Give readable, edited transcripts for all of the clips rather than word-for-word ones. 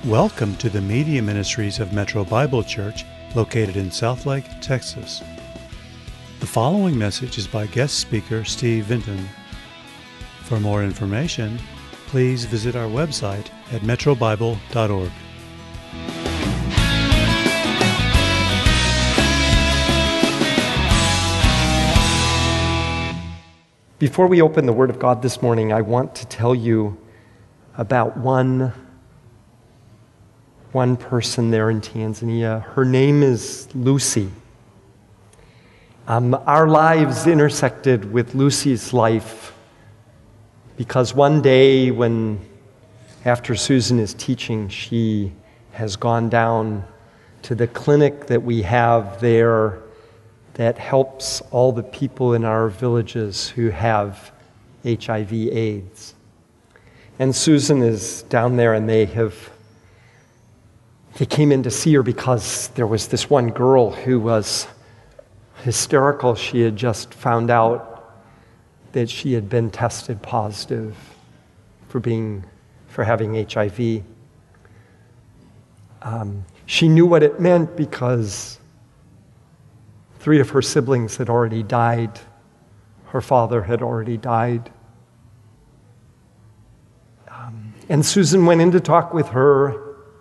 Welcome to the Media Ministries of Metro Bible Church, located in Southlake, Texas. The following message is by guest speaker Steve Vinton. For more information, please visit our website at metrobible.org. Before we open the Word of God this morning, I want to tell you about one person there in Tanzania. Her name is Lucy. Our lives intersected with Lucy's life because one day after Susan is teaching, she has gone down to the clinic that we have there that helps all the people in our villages who have HIV/AIDS. And Susan is down there, and they came in to see her because there was this one girl who was hysterical. She had just found out that she had been tested positive for having HIV. She knew what it meant because 3 of her siblings had already died. Her father had already died. And Susan went in to talk with her.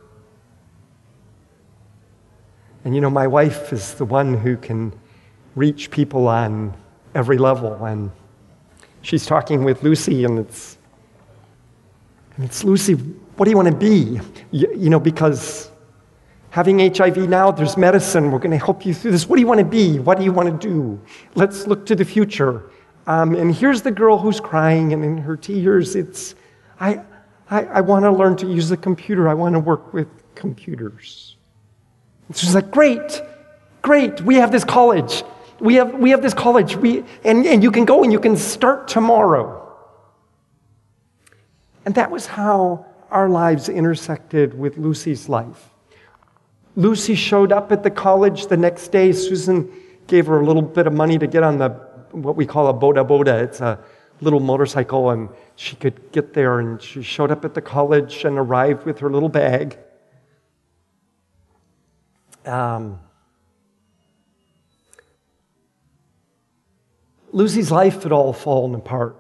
And my wife is the one who can reach people on every level. And she's talking with Lucy, and it's Lucy, what do you want to be? Because having HIV now, there's medicine. We're going to help you through this. What do you want to be? What do you want to do? Let's look to the future. And here's the girl who's crying, and in her tears, I want to learn to use a computer. I want to work with computers. And she's like, great. We have this college. We have this college. And you can go and you can start tomorrow. And that was how our lives intersected with Lucy's life. Lucy showed up at the college the next day. Susan gave her a little bit of money to get on what we call a boda. It's a little motorcycle, and she could get there, and she showed up at the college and arrived with her little bag. Lucy's life had all fallen apart.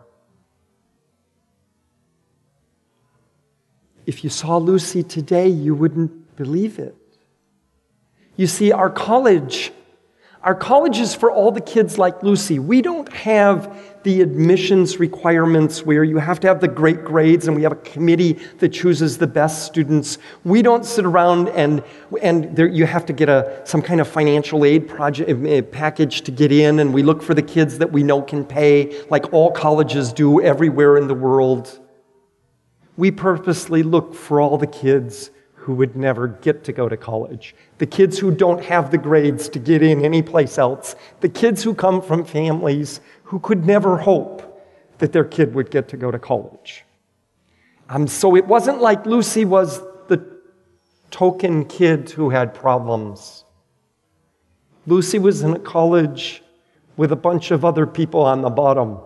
If you saw Lucy today, you wouldn't believe it. You see, our college is for all the kids like Lucy. We don't have the admissions requirements where you have to have the great grades and we have a committee that chooses the best students. We don't sit around and you have to get some kind of financial aid package to get in, and we look for the kids that we know can pay, like all colleges do everywhere in the world. We purposely look for all the kids who would never get to go to college, the kids who don't have the grades to get in anyplace else, the kids who come from families who could never hope that their kid would get to go to college. So it wasn't like Lucy was the token kid who had problems. Lucy was in a college with a bunch of other people on the bottom.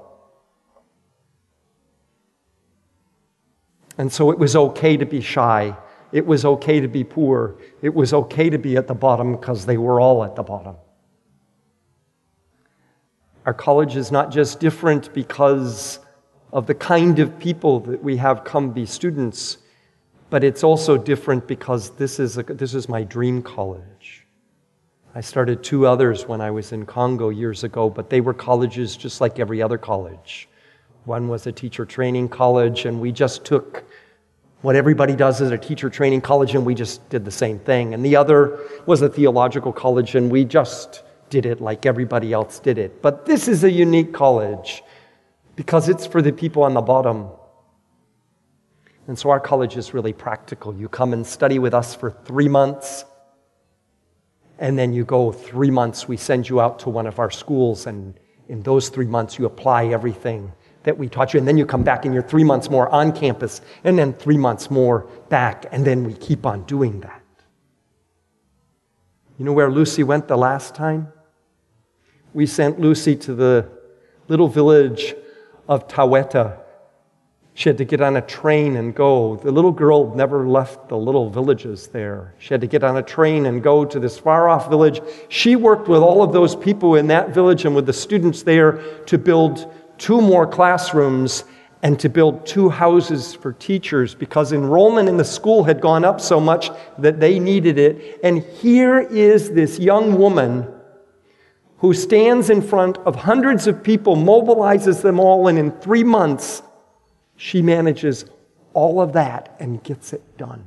And so it was okay to be shy. It was okay to be poor. It was okay to be at the bottom because they were all at the bottom. Our college is not just different because of the kind of people that we have come be students, but it's also different because this is my dream college. I started 2 others when I was in Congo years ago, but they were colleges just like every other college. One was a teacher training college, and we just took what everybody does at a teacher training college, and we just did the same thing. And the other was a theological college, and we just did it like everybody else did it. But this is a unique college because it's for the people on the bottom. And so our college is really practical. You come and study with us for 3 months, and then you go 3 months. We send you out to one of our schools, and in those 3 months you apply everything that we taught you, and then you come back and you're 3 months more on campus, and then 3 months more back, and then we keep on doing that. You know where Lucy went the last time? We sent Lucy to the little village of Taweta She had to get on a train and go. The little girl never left the little villages there. She had to get on a train and go to this far-off village. She worked with all of those people in that village and with the students there to build 2 more classrooms and to build 2 houses for teachers because enrollment in the school had gone up so much that they needed it. And here is this young woman who stands in front of hundreds of people, mobilizes them all, and in 3 months, she manages all of that and gets it done.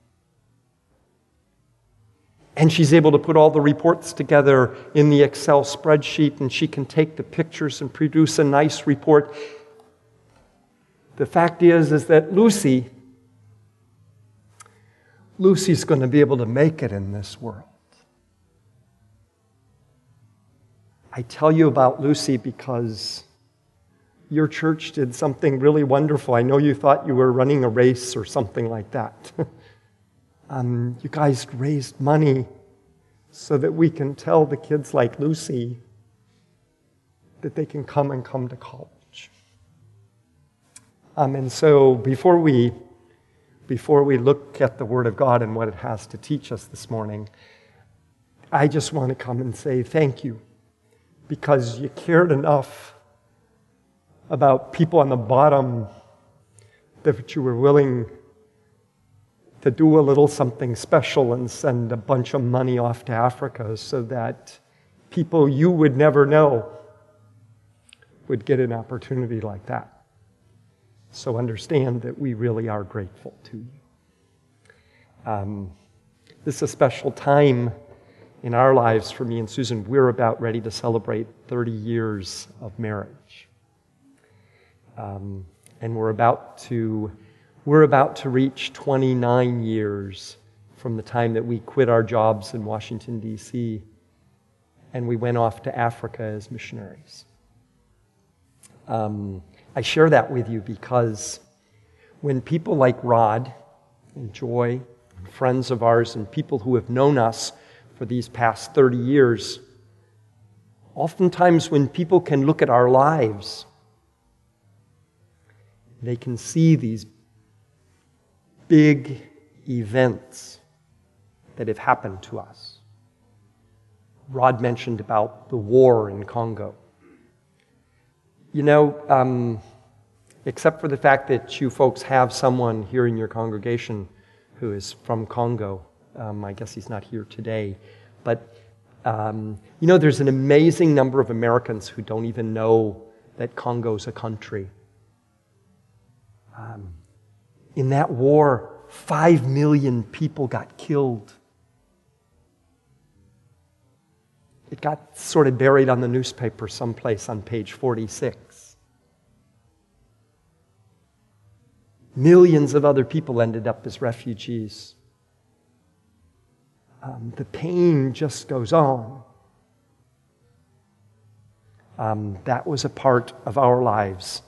And she's able to put all the reports together in the Excel spreadsheet, and she can take the pictures and produce a nice report. The fact is that Lucy's going to be able to make it in this world. I tell you about Lucy because your church did something really wonderful. I know you thought you were running a race or something like that. You guys raised money so that we can tell the kids like Lucy that they can come to college. And so before we look at the Word of God and what it has to teach us this morning, I just want to come and say thank you because you cared enough about people on the bottom that you were willing to do a little something special and send a bunch of money off to Africa so that people you would never know would get an opportunity like that. So understand that we really are grateful to you. This is a special time in our lives for me and Susan. We're about ready to celebrate 30 years of marriage. And we're about to reach 29 years from the time that we quit our jobs in Washington, D.C., and we went off to Africa as missionaries. I share that with you because when people like Rod and Joy, and friends of ours, and people who have known us for these past 30 years, oftentimes when people can look at our lives, they can see these big events that have happened to us. Rod mentioned about the war in Congo. You know, except for the fact that you folks have someone here in your congregation who is from Congo, I guess he's not here today, but you know, there's an amazing number of Americans who don't even know that Congo's a country. In that war, 5 million people got killed. It got sort of buried on the newspaper someplace on page 46. Millions of other people ended up as refugees. The pain just goes on. That was a part of our lives.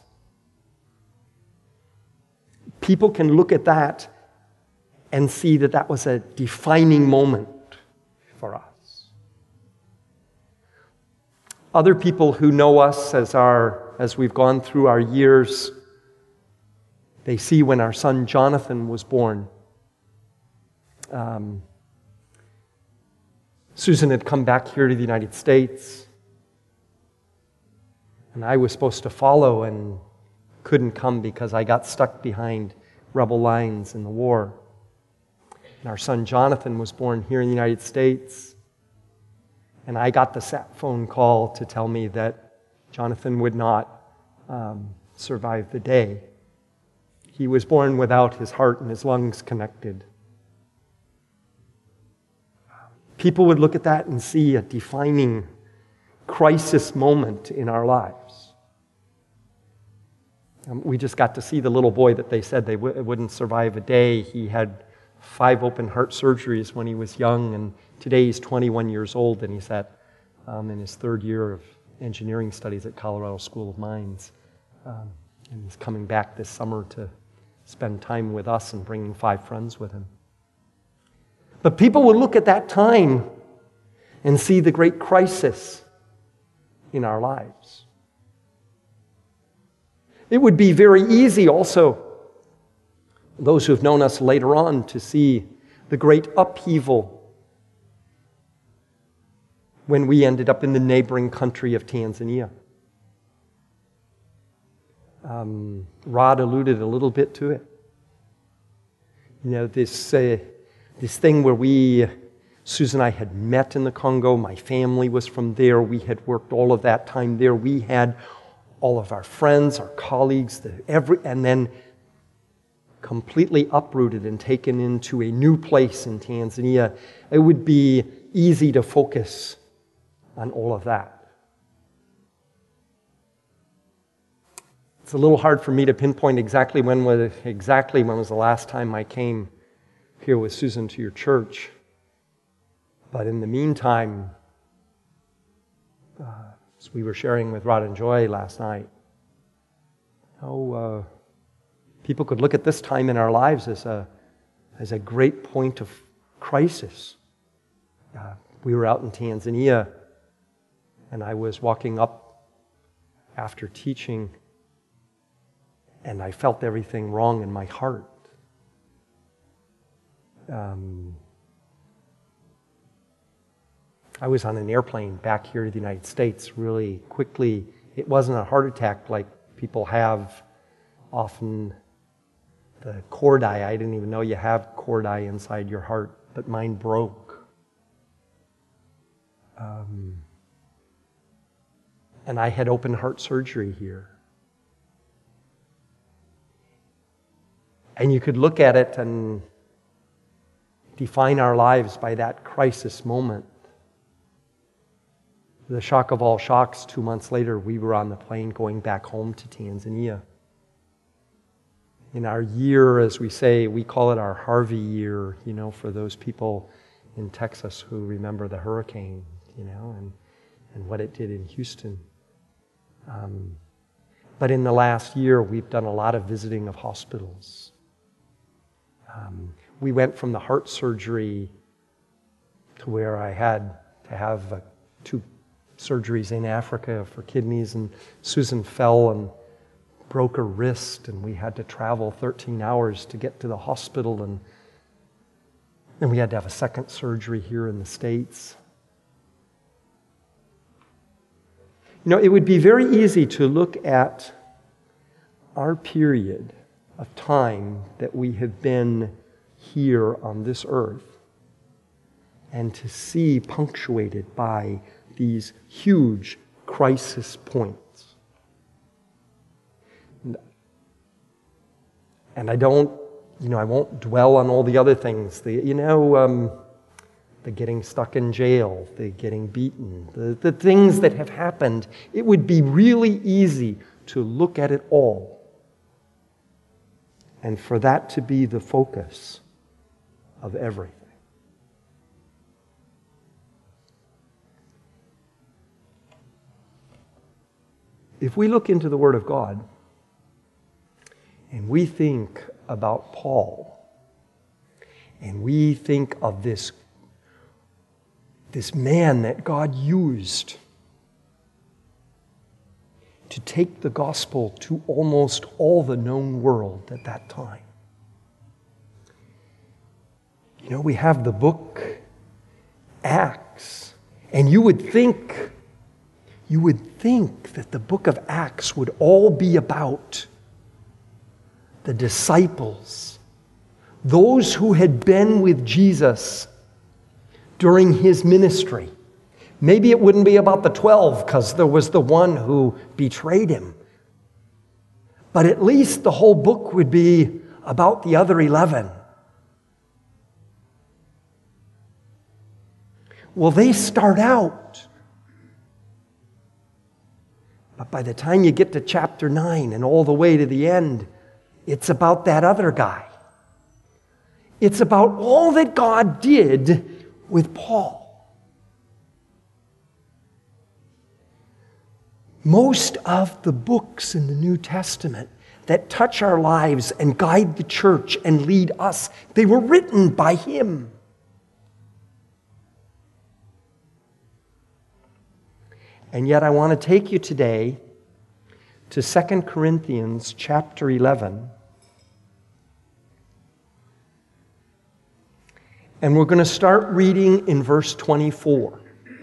People can look at that and see that that was a defining moment for us. Other people who know us as we've gone through our years, they see when our son Jonathan was born. Susan had come back here to the United States, and I was supposed to follow and couldn't come because I got stuck behind rebel lines in the war. And our son Jonathan was born here in the United States, and I got the sat phone call to tell me that Jonathan would not survive the day. He was born without his heart and his lungs connected. People would look at that and see a defining crisis moment in our lives. We just got to see the little boy that they said they wouldn't survive a day. He had 5 open heart surgeries when he was young, and today he's 21 years old, and he's in his 3rd year of engineering studies at Colorado School of Mines. And he's coming back this summer to spend time with us and bringing 5 friends with him. But people would look at that time and see the great crisis in our lives. It would be very easy also, those who have known us later on, to see the great upheaval when we ended up in the neighboring country of Tanzania. Rod alluded a little bit to it. You know, this thing where Susan and I had met in the Congo. My family was from there. We had worked all of that time there. We had all of our friends, our colleagues, and then completely uprooted and taken into a new place in Tanzania. It would be easy to focus on all of that. It's a little hard for me to pinpoint exactly when was the last time I came here with Susan to your church. But in the meantime, as we were sharing with Rod and Joy last night, how people could look at this time in our lives as a great point of crisis. We were out in Tanzania, and I was walking up after teaching, and I felt everything wrong in my heart. I was on an airplane back here to the United States really quickly. It wasn't a heart attack like people have often. The cordai, I didn't even know you have cordai inside your heart, but mine broke. And I had open heart surgery here. And you could look at it and define our lives by that crisis moment. The shock of all shocks, 2 months later, we were on the plane going back home to Tanzania. In our year, as we say, we call it our Harvey year, for those people in Texas who remember the hurricane, and what it did in Houston. But in the last year, we've done a lot of visiting of hospitals. We went from the heart surgery to where I had to have 2 surgeries in Africa for kidneys, and Susan fell and broke her wrist, and we had to travel 13 hours to get to the hospital, and then we had to have a second surgery here in the States. It would be very easy to look at our period of time that we have been here on this earth and to see punctuated by these huge crisis points. And I won't dwell on all the other things. The getting stuck in jail, the getting beaten, the things that have happened. It would be really easy to look at it all and for that to be the focus of everything. If we look into the Word of God and we think about Paul and we think of this man that God used to take the gospel to almost all the known world at that time. We have the book Acts, and you would think that the book of Acts would all be about the disciples, those who had been with Jesus during his ministry. Maybe it wouldn't be about the 12 because there was the one who betrayed him. But at least the whole book would be about the other 11. Well, they start out. But by the time you get to chapter 9 and all the way to the end, it's about that other guy. It's about all that God did with Paul. Most of the books in the New Testament that touch our lives and guide the church and lead us, they were written by him. And yet I want to take you today to 2 Corinthians chapter 11. And we're going to start reading in verse 24.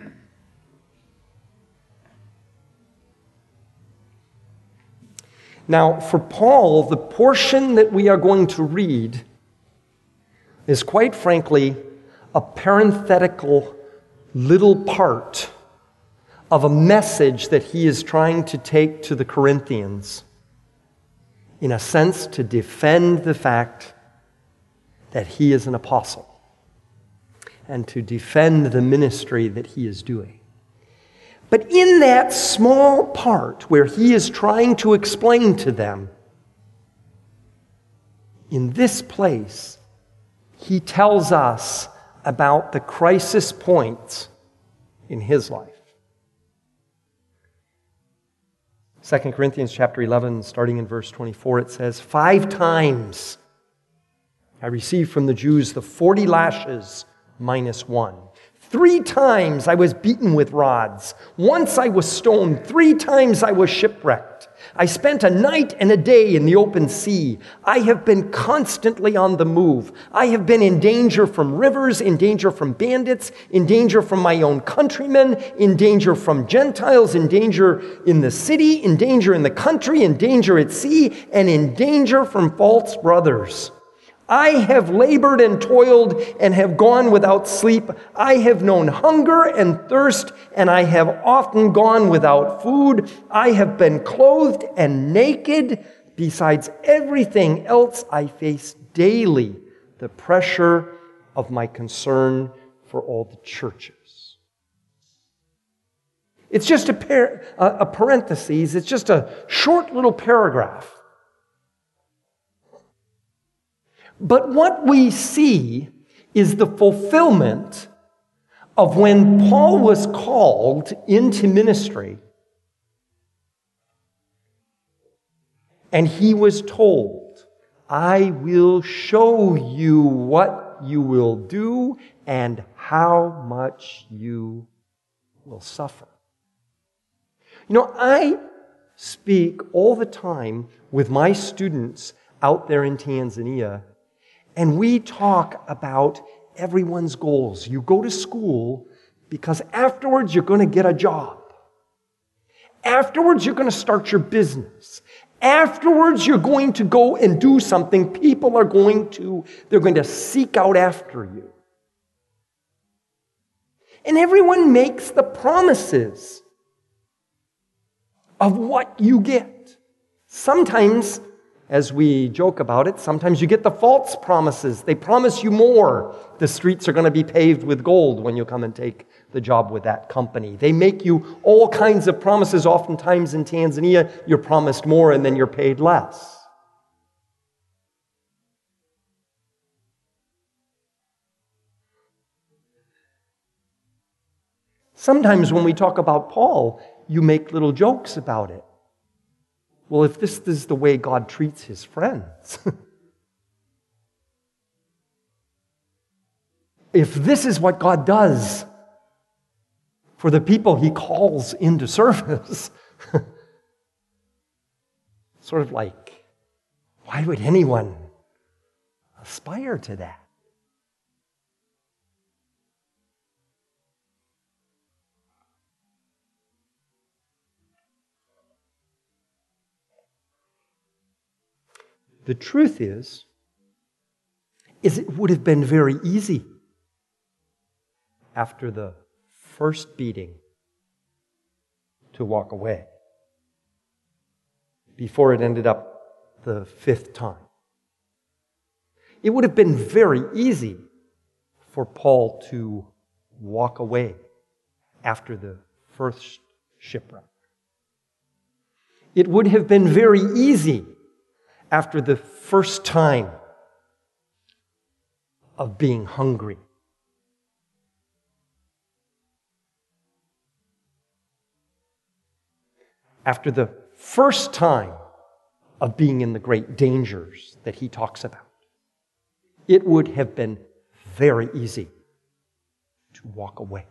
Now, for Paul, the portion that we are going to read is quite frankly a parenthetical little part of a message that he is trying to take to the Corinthians, in a sense to defend the fact that he is an apostle and to defend the ministry that he is doing. But in that small part where he is trying to explain to them, in this place, he tells us about the crisis points in his life. 2 Corinthians chapter 11, starting in verse 24, it says, 5 times I received from the Jews the 40 lashes minus 1. 3 times I was beaten with rods. Once I was stoned. 3 times I was shipwrecked. I spent a night and a day in the open sea. I have been constantly on the move. I have been in danger from rivers, in danger from bandits, in danger from my own countrymen, in danger from Gentiles, in danger in the city, in danger in the country, in danger at sea, and in danger from false brothers. I have labored and toiled and have gone without sleep. I have known hunger and thirst, and I have often gone without food. I have been clothed and naked. Besides everything else, I face daily the pressure of my concern for all the churches. It's just a parenthesis. It's just a short little paragraph. But what we see is the fulfillment of when Paul was called into ministry, and he was told, I will show you what you will do and how much you will suffer. You know, I speak all the time with my students out there in Tanzania, and we talk about everyone's goals. You go to school because afterwards you're going to get a job. Afterwards you're going to start your business. Afterwards you're going to go and do something. People are going to seek out after you. And everyone makes the promises of what you get. Sometimes, as we joke about it, sometimes you get the false promises. They promise you more. The streets are going to be paved with gold when you come and take the job with that company. They make you all kinds of promises. Oftentimes in Tanzania, you're promised more and then you're paid less. Sometimes when we talk about Paul, you make little jokes about it. Well, if this is the way God treats his friends, if this is what God does for the people he calls into service, sort of like, why would anyone aspire to that? The truth is it would have been very easy after the first beating to walk away before it ended up the 5th time. It would have been very easy for Paul to walk away after the first shipwreck. It would have been very easy after the first time of being hungry. After the first time of being in the great dangers that he talks about. It would have been very easy to walk away.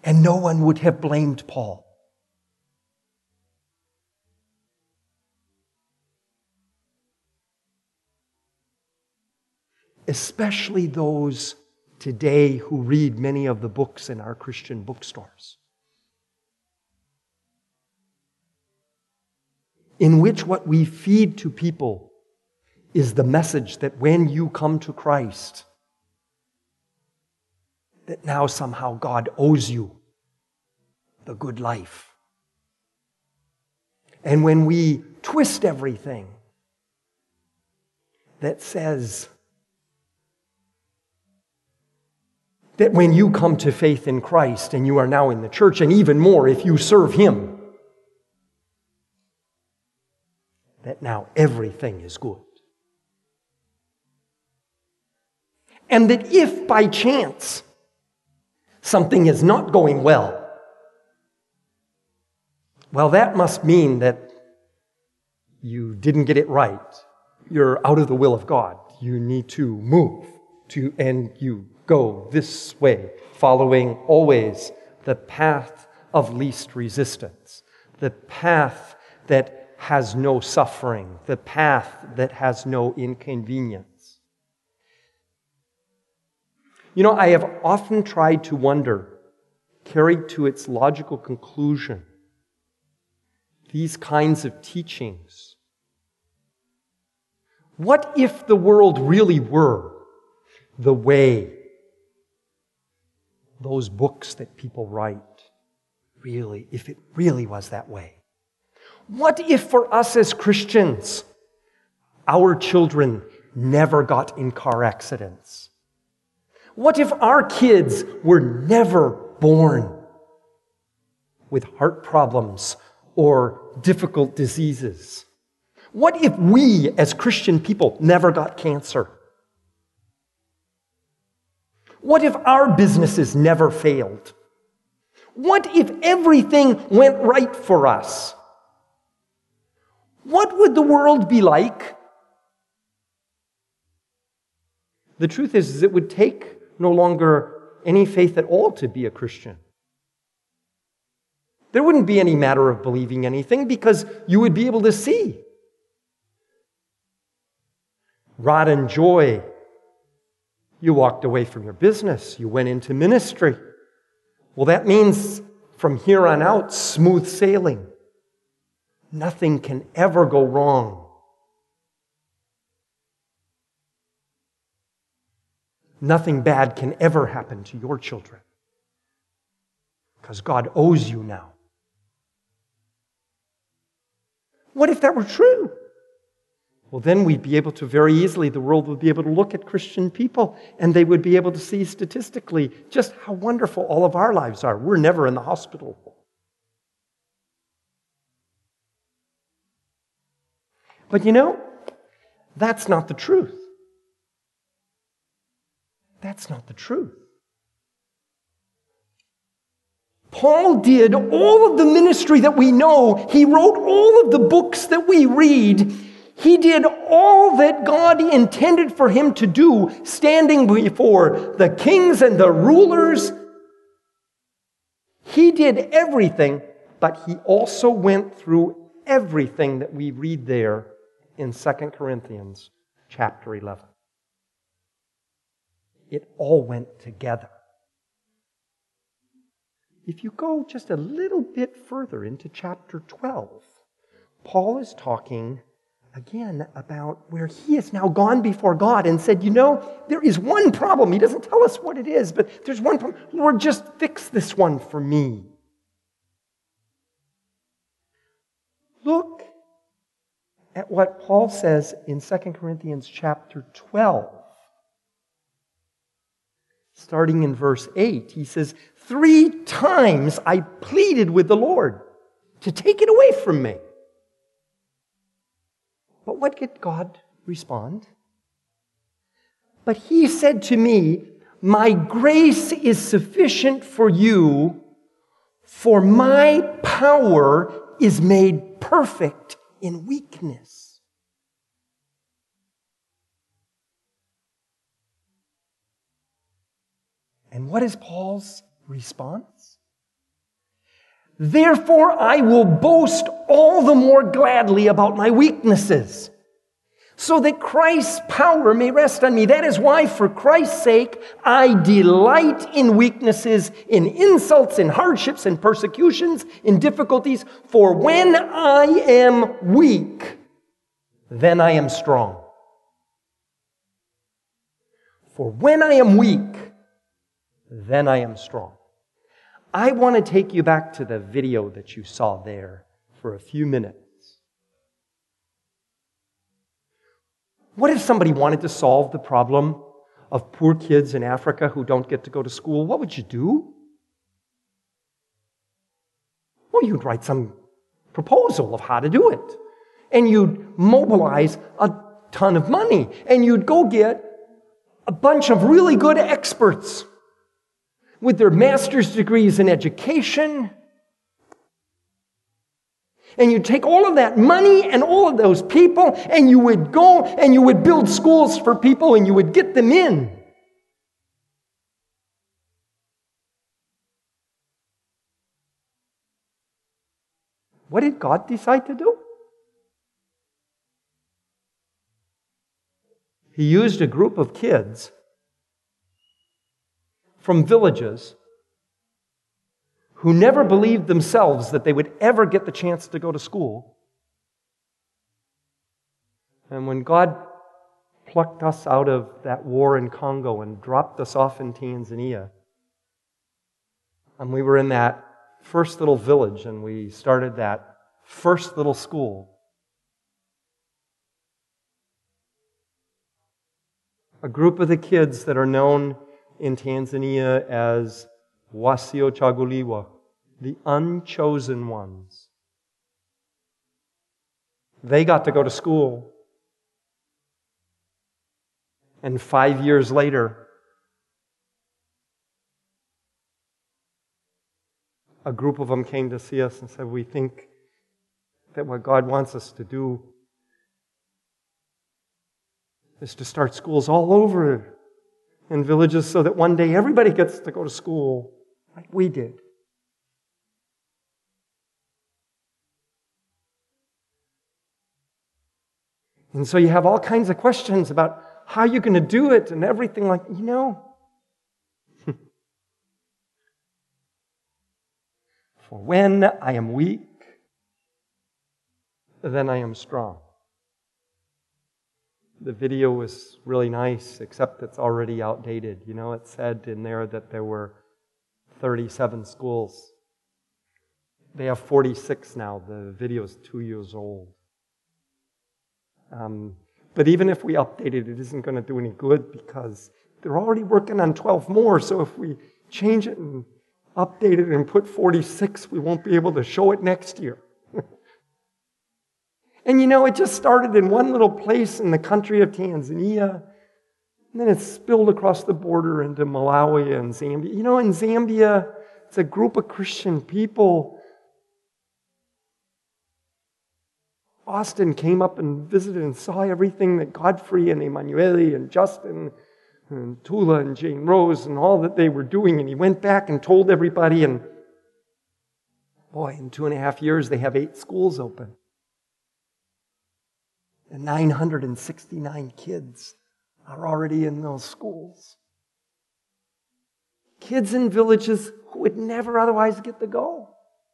And no one would have blamed Paul. Especially those today who read many of the books in our Christian bookstores, in which what we feed to people is the message that when you come to Christ, that now somehow God owes you the good life. And when we twist everything that says that when you come to faith in Christ and you are now in the church, and even more if you serve Him, that now everything is good. And that if by chance something is not going well, well, that must mean that you didn't get it right. You're out of the will of God. You need to move and you go this way, following always the path of least resistance, the path that has no suffering, the path that has no inconvenience. You know, I have often tried to wonder, carried to its logical conclusion, these kinds of teachings. What if the world really were the way those books that people write, really, if it really was that way? What if for us as Christians, our children never got in car accidents? What if our kids were never born with heart problems or difficult diseases? What if we as Christian people never got cancer? What if our businesses never failed? What if everything went right for us? What would the world be like? The truth is it would take no longer any faith at all to be a Christian. There wouldn't be any matter of believing anything because you would be able to see. Rod and joy. You walked away from your business. You went into ministry. Well, that means from here on out, smooth sailing. Nothing can ever go wrong. Nothing bad can ever happen to your children because God owes you now. What if that were true? Well, then we'd be able to very easily, the world would be able to look at Christian people and they would be able to see statistically just how wonderful all of our lives are. We're never in the hospital. But you know, that's not the truth. That's not the truth. Paul did all of the ministry that we know. He wrote all of the books that we read. He did all that God intended for him to do, standing before the kings and the rulers. He did everything, but he also went through everything that we read there in 2 Corinthians chapter 11. It all went together. If you go just a little bit further into chapter 12, Paul is talking again about where he has now gone before God and said, you know, there is one problem. He doesn't tell us what it is, but there's one problem. Lord, just fix this one for me. Look at what Paul says in 2 Corinthians chapter 12. Starting in verse 8, he says, 3 times I pleaded with the Lord to take it away from me. But what did God respond? But he said to me, my grace is sufficient for you, for my power is made perfect in weakness. And what is Paul's response? Therefore, I will boast all the more gladly about my weaknesses, so that Christ's power may rest on me. That is why, for Christ's sake, I delight in weaknesses, in insults, in hardships, in persecutions, in difficulties. For when I am weak, then I am strong. For when I am weak, then I am strong. I want to take you back to the video that you saw there for a few minutes. What if somebody wanted to solve the problem of poor kids in Africa who don't get to go to school? What would you do? Well, you'd write some proposal of how to do it. And you'd mobilize a ton of money. And you'd go get a bunch of really good experts with their master's degrees in education. And you'd take all of that money and all of those people, and you would go and you would build schools for people, and you would get them in. What did God decide to do? He used a group of kids from villages who never believed themselves that they would ever get the chance to go to school. And when God plucked us out of that war in Congo and dropped us off in Tanzania, and we were in that first little village and we started that first little school, a group of the kids that are known in Tanzania as Wasiochaguliwa, the unchosen ones. They got to go to school. And 5 years later, a group of them came to see us and said, we think that what God wants us to do is to start schools all over in villages so that one day everybody gets to go to school like we did. And so you have all kinds of questions about how you're going to do it and everything like, For when I am weak, then I am strong. The video was really nice, except it's already outdated. It said in there that there were 37 schools. They have 46 now. The video is 2 years old. But even if we update it, it isn't going to do any good because they're already working on 12 more. So if we change it and update it and put 46, we won't be able to show it next year. And it just started in one little place in the country of Tanzania. And then it spilled across the border into Malawi and Zambia. In Zambia, it's a group of Christian people. Austin came up and visited and saw everything that Godfrey and Emanuele and Justin and Tula and Jane Rose and all that they were doing. And he went back and told everybody. And boy, in 2.5 years, they have 8 schools open. And 969 kids are already in those schools. Kids in villages who would never otherwise get to go.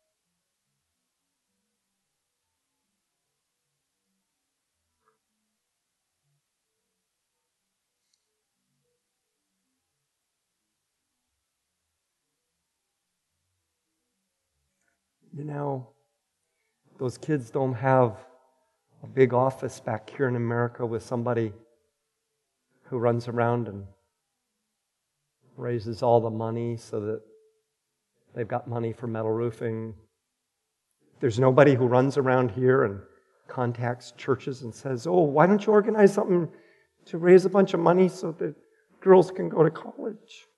Those kids don't have a big office back here in America with somebody who runs around and raises all the money so that they've got money for metal roofing. There's nobody who runs around here and contacts churches and says, why don't you organize something to raise a bunch of money so that girls can go to college?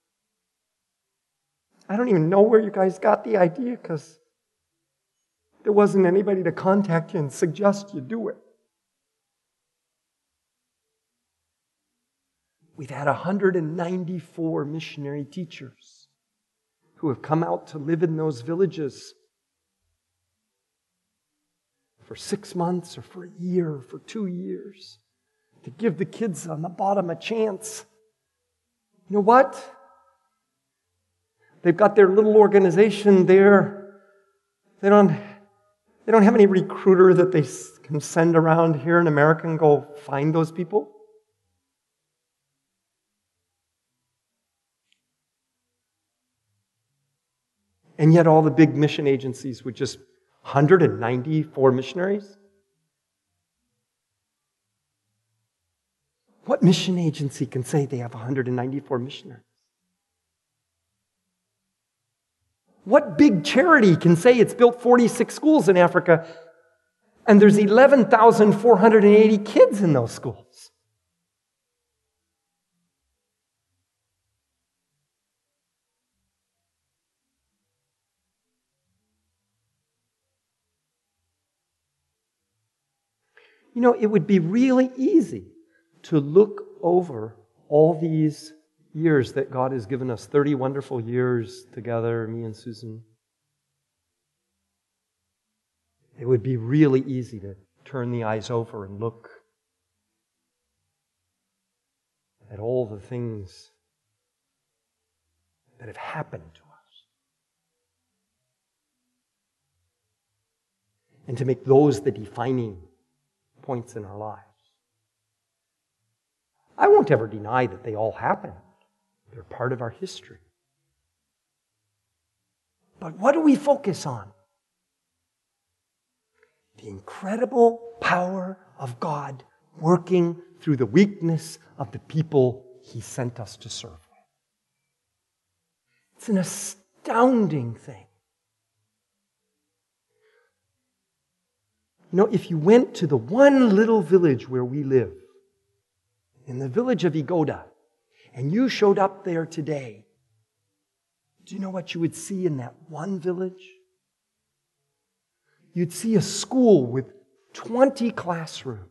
I don't even know where you guys got the idea because there wasn't anybody to contact you and suggest you do it. We've had 194 missionary teachers who have come out to live in those villages for 6 months or for a year or for 2 years, to give the kids on the bottom a chance. You know what? They've got their little organization there. They don't have any recruiter that they can send around here in America and go find those people. And yet all the big mission agencies with just 194 missionaries? What mission agency can say they have 194 missionaries? What big charity can say it's built 46 schools in Africa and there's 11,480 kids in those schools? You know, it would be really easy to look over all these years that God has given us, 30 wonderful years together, me and Susan. It would be really easy to turn the eyes over and look at all the things that have happened to us. And to make those the defining points in our lives. I won't ever deny that they all happened. They're part of our history. But what do we focus on? The incredible power of God working through the weakness of the people He sent us to serve with. It's an astounding thing. You know, if you went to the one little village where we live, in the village of Igoda, and you showed up there today, do you know what you would see in that one village? You'd see a school with 20 classrooms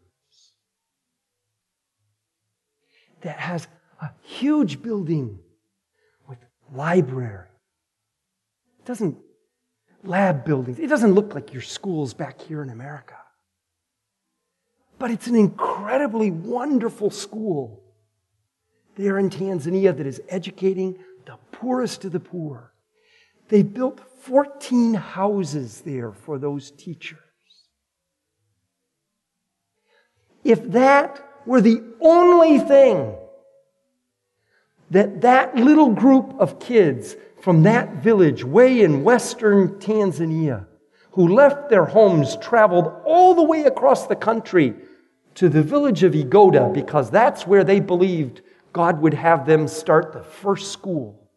that has a huge building with library. It doesn't lab buildings. It doesn't look like your schools back here in America. But it's an incredibly wonderful school there in Tanzania that is educating the poorest of the poor. They built 14 houses there for those teachers. If that were the only thing that little group of kids from that village way in western Tanzania who left their homes, traveled all the way across the country to the village of Igoda because that's where they believed God would have them start the first school.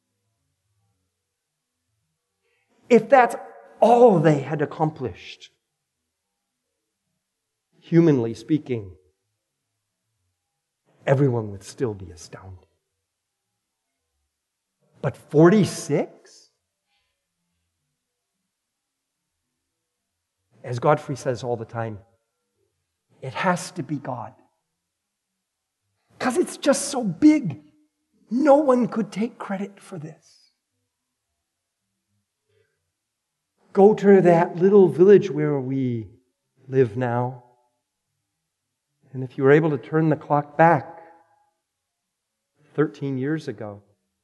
If that's all they had accomplished, humanly speaking, everyone would still be astounded. But 46? As Godfrey says all the time, it has to be God. Because it's just so big. No one could take credit for this. Go to that little village where we live now. And if you were able to turn the clock back 13 years ago,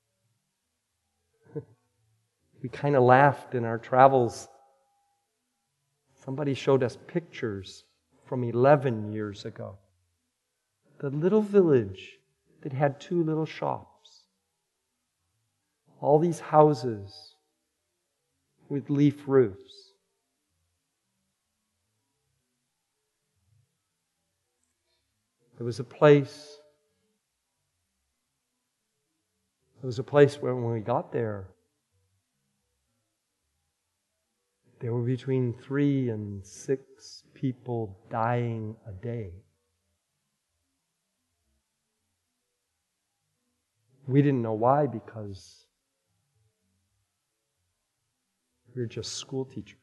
we kind of laughed in our travels. Somebody showed us pictures from 11 years ago. The little village that had 2 little shops. All these houses with leaf roofs. There was a place where when we got there, there were between 3 and 6 people dying a day. We didn't know why because we were just school teachers.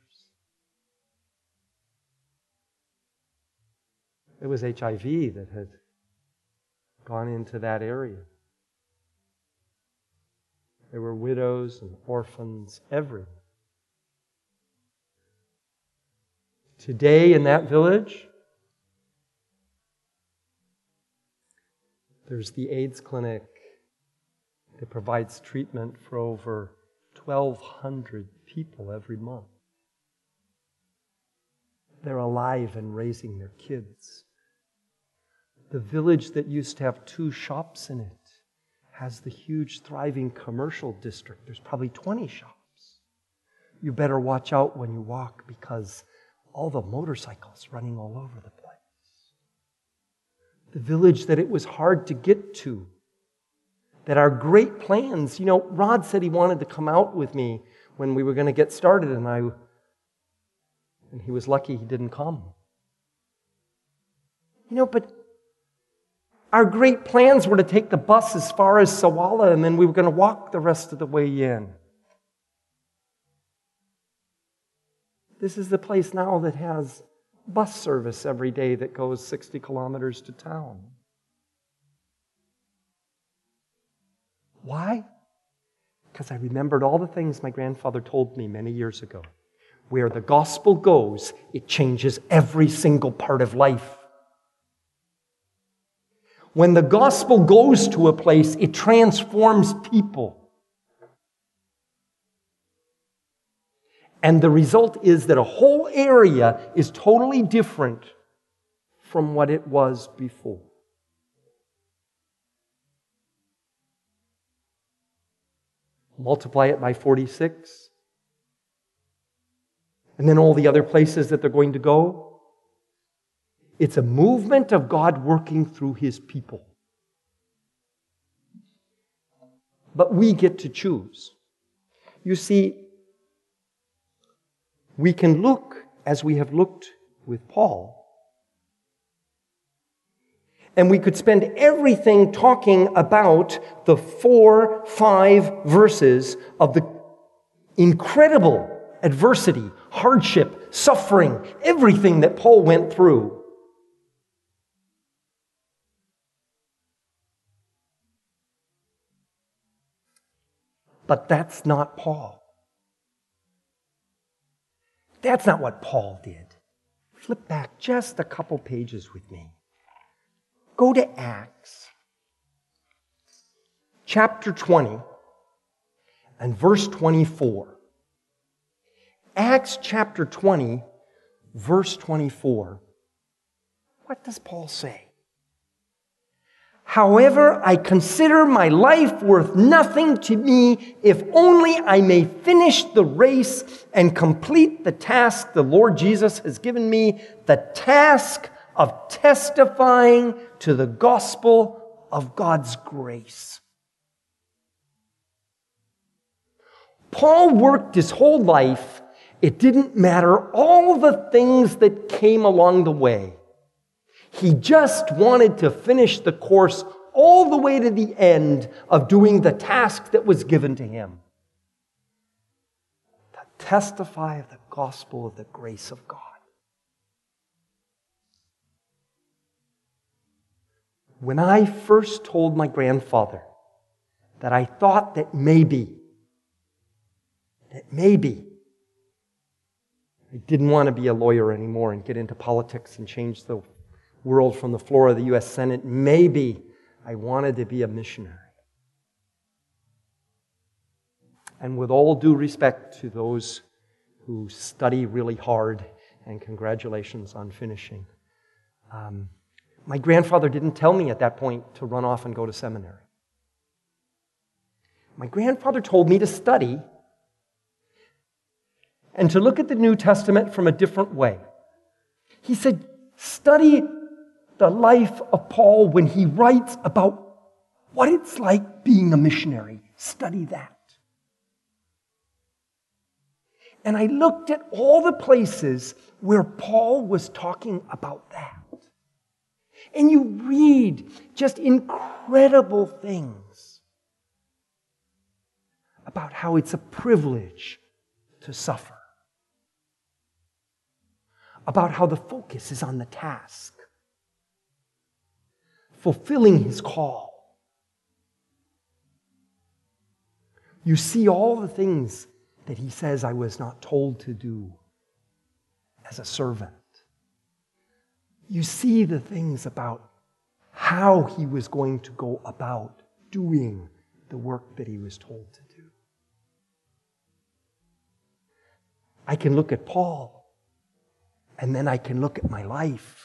It was HIV that had gone into that area. There were widows and orphans everywhere. Today in that village, there's the AIDS clinic that provides treatment for over 1,200 people every month. They're alive and raising their kids. The village that used to have 2 shops in it has the huge, thriving commercial district. There's probably 20 shops. You better watch out when you walk because all the motorcycles running all over the place. The village that it was hard to get to, that our great plans, Rod said he wanted to come out with me when we were going to get started, and he was lucky he didn't come. But our great plans were to take the bus as far as Sawala, and then we were going to walk the rest of the way in. This is the place now that has bus service every day that goes 60 kilometers to town. Why? Because I remembered all the things my grandfather told me many years ago. Where the gospel goes, it changes every single part of life. When the gospel goes to a place, it transforms people. And the result is that a whole area is totally different from what it was before. Multiply it by 46. And then all the other places that they're going to go. It's a movement of God working through His people. But we get to choose. You see, we can look as we have looked with Paul. And we could spend everything talking about the 4-5 verses of the incredible adversity, hardship, suffering, everything that Paul went through. But that's not Paul. That's not what Paul did. Flip back just a couple pages with me. Go to Acts chapter 20 and verse 24. Acts chapter 20, verse 24. What does Paul say? However, I consider my life worth nothing to me if only I may finish the race and complete the task the Lord Jesus has given me, the task of testifying to the gospel of God's grace. Paul worked his whole life. It didn't matter all the things that came along the way. He just wanted to finish the course all the way to the end of doing the task that was given to him. To testify of the gospel of the grace of God. When I first told my grandfather that I thought that maybe I didn't want to be a lawyer anymore and get into politics and change the world from the floor of the U.S. Senate. Maybe I wanted to be a missionary. And with all due respect to those who study really hard, and congratulations on finishing, my grandfather didn't tell me at that point to run off and go to seminary. My grandfather told me to study and to look at the New Testament from a different way. He said, study the life of Paul when he writes about what it's like being a missionary. Study that. And I looked at all the places where Paul was talking about that. And you read just incredible things about how it's a privilege to suffer. About how the focus is on the task. Fulfilling his call. You see all the things that he says I was not told to do. as a servant. You see the things about how he was going to go about doing the work that he was told to do. I can look at Paul, and then I can look at my life.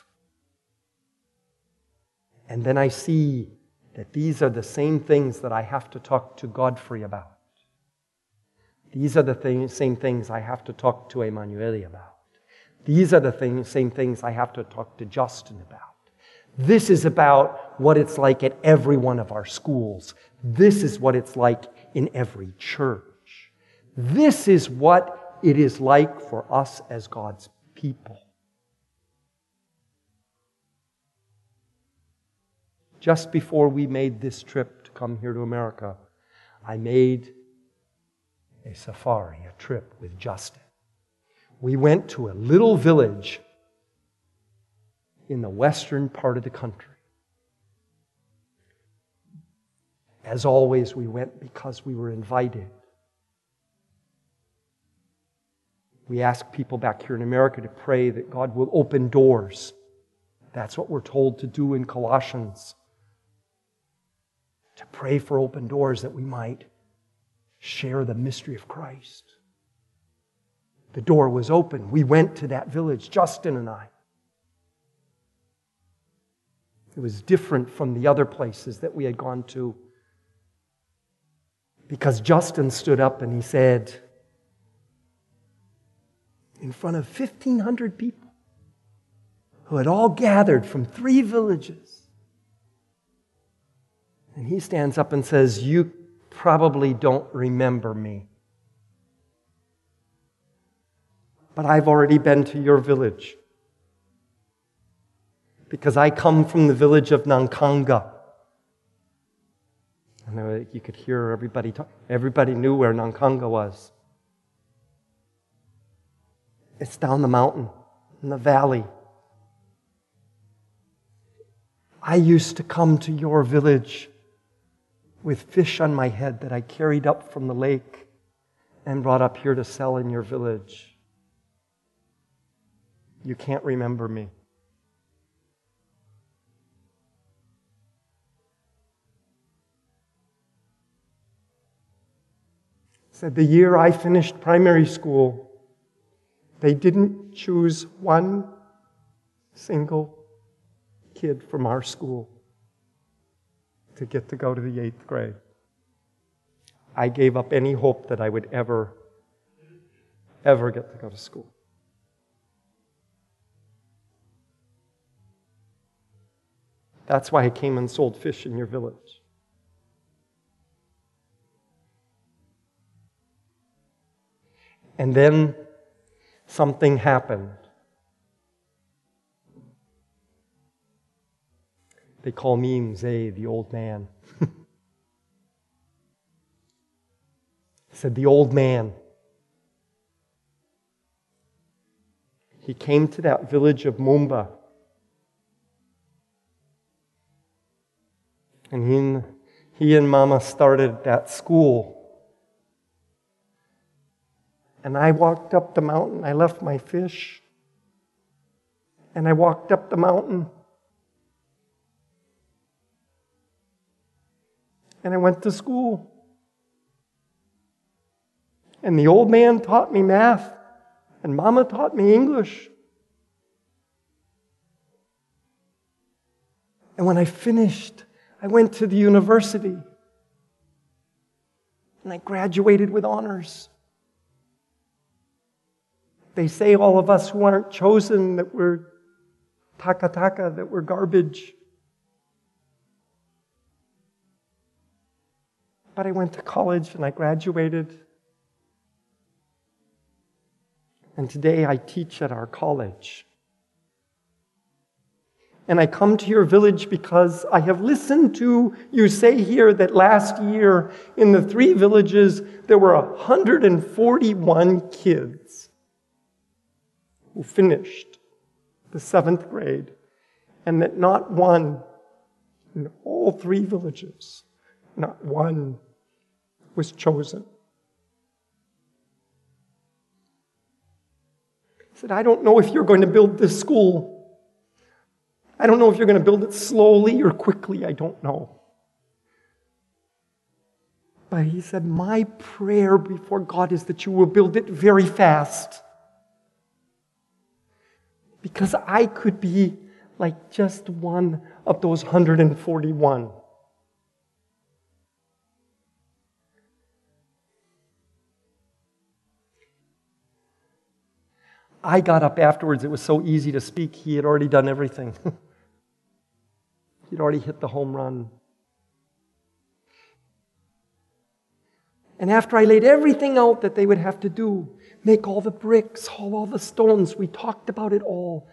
And then I see that these are the same things that I have to talk to Godfrey about. These are the same things I have to talk to Emanuele about. These are the same things I have to talk to Justin about. This is about what it's like at every one of our schools. This is what it's like in every church. This is what it is like for us as God's people. Just before we made this trip to come here to America, I made a safari, a trip with Justin. We went to a little village in the western part of the country. As always, we went because we were invited. We ask people back here in America to pray that God will open doors. That's what we're told to do in Colossians. To pray for open doors that we might share the mystery of Christ. The door was open. We went to that village, Justin and I. It was different from the other places that we had gone to, because Justin stood up and he said, in front of 1,500 people who had all gathered from 3 villages, and he stands up and says, "You probably don't remember me, but I've already been to your village, because I come from the village of Nankanga." And you could hear everybody talk. Everybody knew where Nankanga was. It's down the mountain, in the valley. I used to come to your village with fish on my head that I carried up from the lake and brought up here to sell in your village. You can't remember me. Said the year I finished primary school, they didn't choose one single kid from our school to get to go to the 8th grade. I gave up any hope that I would ever get to go to school. That's why I came and sold fish in your village. And then something happened. They call me Mzee, the old man. Said the old man. He came to that village of Mumba. And he and Mama started that school. And I walked up the mountain. I left my fish. And I walked up the mountain. And I went to school. And the old man taught me math. And Mama taught me English. And when I finished, I went to the university. And I graduated with honors. They say all of us who aren't chosen that we're taka-taka, that we're garbage. But I went to college and I graduated. And today I teach at our college. And I come to your village because I have listened to you say here that last year in the 3 villages there were 141 kids who finished the 7th grade, and that not one in all 3 villages, not one was chosen. He said, I don't know if you're going to build this school. I don't know if you're going to build it slowly or quickly. I don't know. But he said, my prayer before God is that you will build it very fast. Because I could be like just one of those 141. I got up afterwards. It was so easy to speak. He had already done everything. He'd already hit the home run. And after I laid everything out that they would have to do, make all the bricks, haul all the stones, we talked about it all.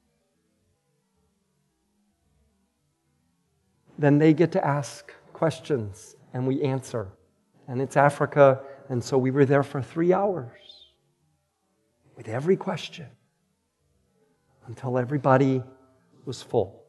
Then they get to ask questions, and we answer. And it's Africa, and so we were there for 3 hours with every question until everybody was full.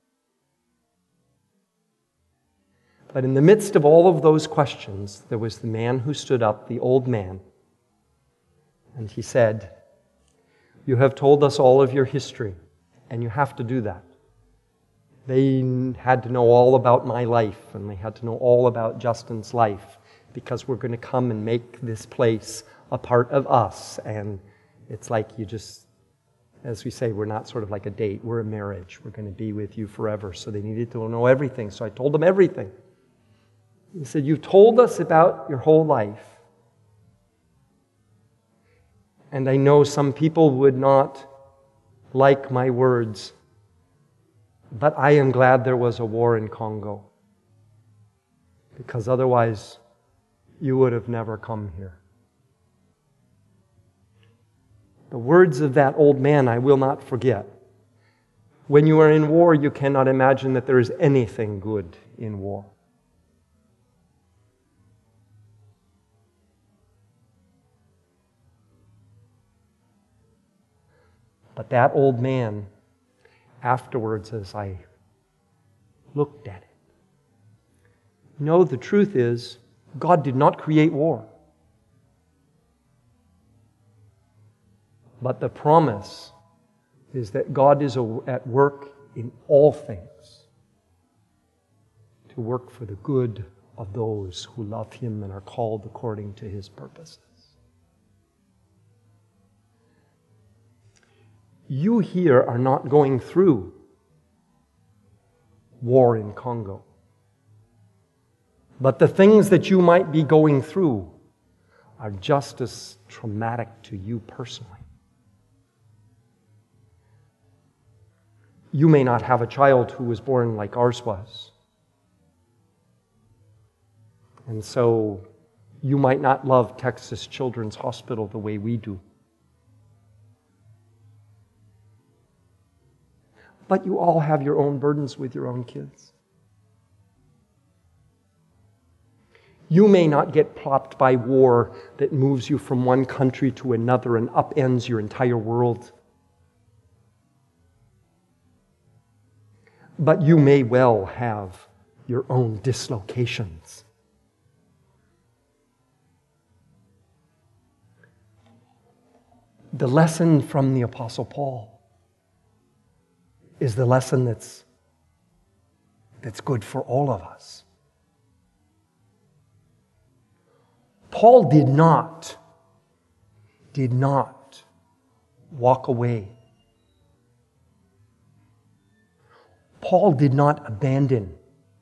But in the midst of all of those questions, there was the man who stood up, the old man, and he said, you have told us all of your history, and you have to do that. They had to know all about my life, and they had to know all about Justin's life, because we're going to come and make this place a part of us. And it's like you just, as we say, we're not sort of like a date, we're a marriage. We're going to be with you forever. So they needed to know everything. So I told them everything. He said, you've told us about your whole life. And I know some people would not like my words, but I am glad there was a war in Congo, because otherwise you would have never come here. The words of that old man I will not forget. When you are in war, you cannot imagine that there is anything good in war. But that old man, afterwards, as I looked at it, no, the truth is, God did not create war. But the promise is that God is at work in all things to work for the good of those who love Him and are called according to His purposes. You here are not going through war in Congo. But the things that you might be going through are just as traumatic to you personally. You may not have a child who was born like ours was. And so you might not love Texas Children's Hospital the way we do. But you all have your own burdens with your own kids. You may not get plopped by war that moves you from one country to another and upends your entire world. But you may well have your own dislocations. The lesson from the Apostle Paul is the lesson that's good for all of us. Paul did not walk away. Paul did not abandon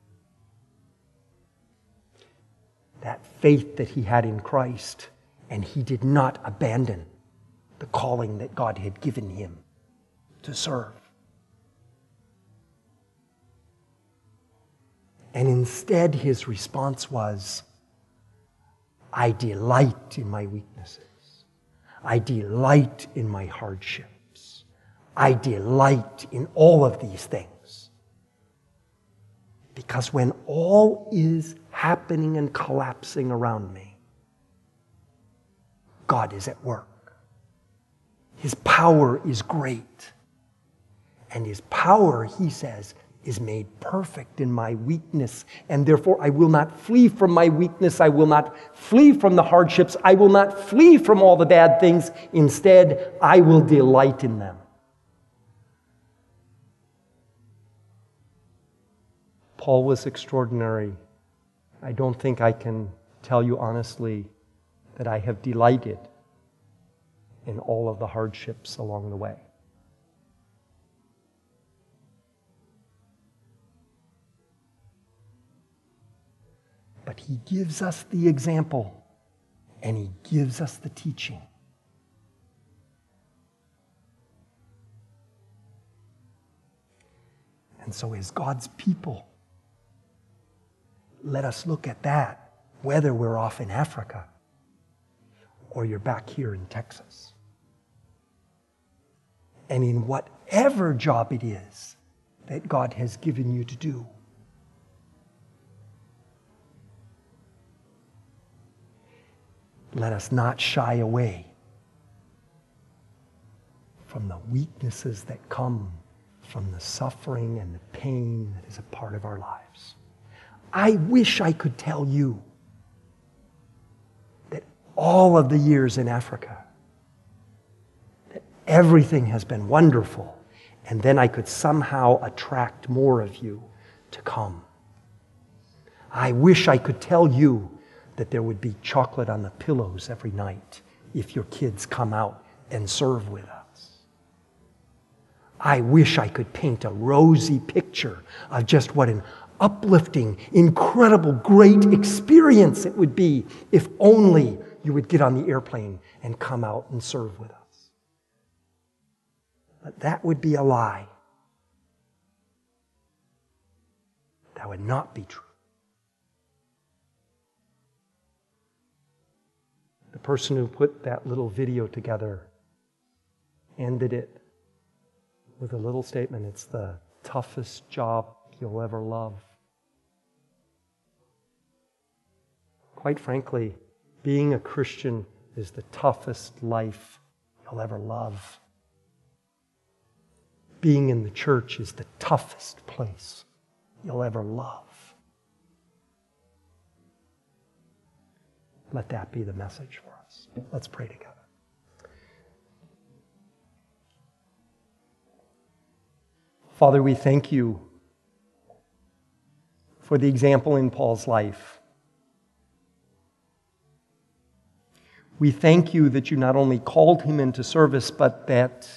that faith that he had in Christ, and he did not abandon the calling that God had given him to serve. And instead, his response was, I delight in my weaknesses. I delight in my hardships. I delight in all of these things. Because when all is happening and collapsing around me, God is at work. His power is great. And His power, he says, is made perfect in my weakness, and therefore I will not flee from my weakness. I will not flee from the hardships. I will not flee from all the bad things. Instead, I will delight in them. Paul was extraordinary. I don't think I can tell you honestly that I have delighted in all of the hardships along the way. But he gives us the example, and he gives us the teaching. And so as God's people, let us look at that, whether we're off in Africa or you're back here in Texas. And in whatever job it is that God has given you to do, let us not shy away from the weaknesses that come from the suffering and the pain that is a part of our lives. I wish I could tell you that all of the years in Africa, that everything has been wonderful, and then I could somehow attract more of you to come. I wish I could tell you that there would be chocolate on the pillows every night if your kids come out and serve with us. I wish I could paint a rosy picture of just what an uplifting, incredible, great experience it would be if only you would get on the airplane and come out and serve with us. But that would be a lie. That would not be true. The person who put that little video together ended it with a little statement. It's the toughest job you'll ever love. Quite frankly, being a Christian is the toughest life you'll ever love. Being in the church is the toughest place you'll ever love. Let that be the message for us. Let's pray together. Father, we thank you for the example in Paul's life. We thank you that you not only called him into service, but that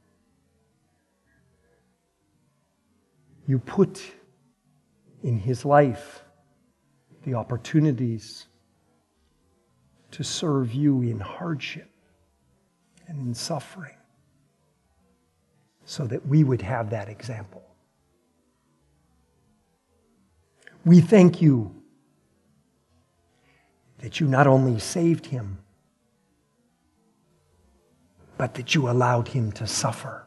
you put in his life the opportunities to serve you in hardship and in suffering, so that we would have that example. We thank you that you not only saved him, but that you allowed him to suffer,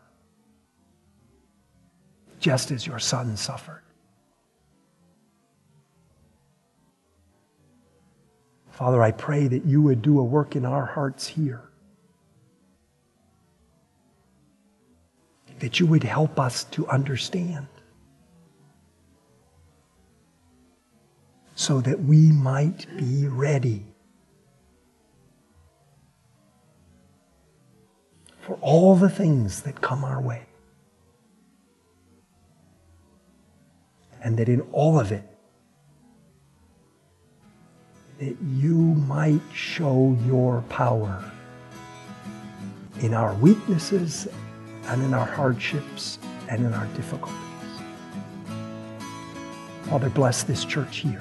just as your son suffered. Father, I pray that you would do a work in our hearts here, that you would help us to understand, so that we might be ready for all the things that come our way. And that in all of it, that you might show your power in our weaknesses and in our hardships and in our difficulties. Father, bless this church here.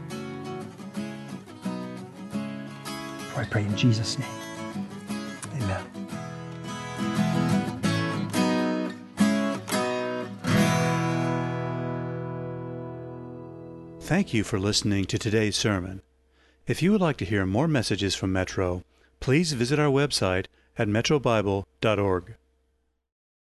For I pray in Jesus' name. Amen. Thank you for listening to today's sermon. If you would like to hear more messages from Metro, please visit our website at metrobible.org.